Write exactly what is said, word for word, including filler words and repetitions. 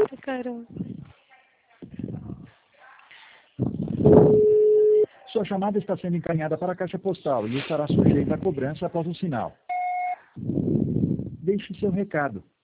Ai, caramba. Sua chamada está sendo encaminhada para a caixa postal e estará sujeita a cobrança após o sinal. Deixe seu recado.